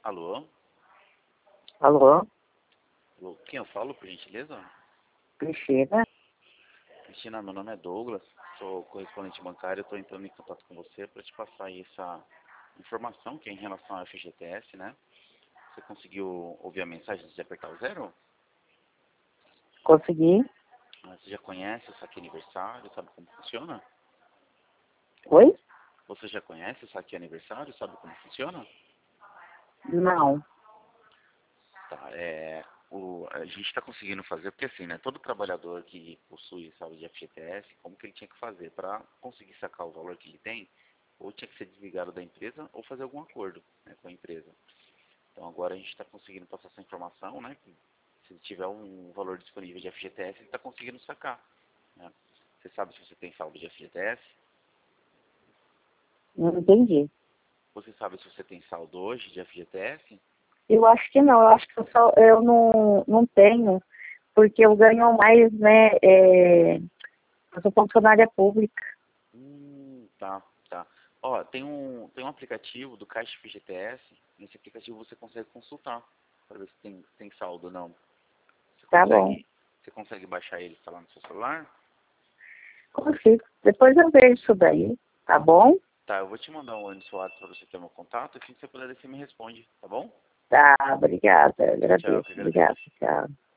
Alô? Alô? Alô? Quem eu falo, por gentileza? Cristina? Cristina, meu nome é Douglas, sou correspondente bancário, estou entrando em contato com você para te passar aí essa informação que é em relação ao FGTS, né? Você conseguiu ouvir a mensagem de apertar o zero? Consegui? Você já conhece o saque aniversário, sabe como funciona? Oi? Você já conhece o saque aniversário, sabe como funciona? Não. Tá, a gente está conseguindo fazer, porque assim, né, todo trabalhador que possui saúde de FGTS, como que ele tinha que fazer para conseguir sacar o valor que ele tem, ou tinha que ser desligado da empresa, ou fazer algum acordo, né, com a empresa. Então agora a gente está conseguindo passar essa informação, né, que se ele tiver um valor disponível de FGTS, ele está conseguindo sacar, né. Você sabe se você tem saldo de FGTS? Não entendi. Você sabe se você tem saldo hoje de FGTS? Eu acho que não. Eu acho que eu não tenho, porque eu ganho mais, né? Eu sou funcionária pública. Tá, tá. Ó, tem um aplicativo do Caixa FGTS. Nesse aplicativo você consegue consultar para ver se tem saldo ou não. Tá bom. Você consegue baixar ele e instalar no seu celular? Consigo. Depois eu vejo isso daí. Tá bom? Tá, eu vou te mandar um oi no seu WhatsApp para você ter meu contato. Assim que você puder, você me responde, tá bom? Tá, obrigada. Tchau, tchau, Agradeço. que Obrigada. agradeço. Tchau.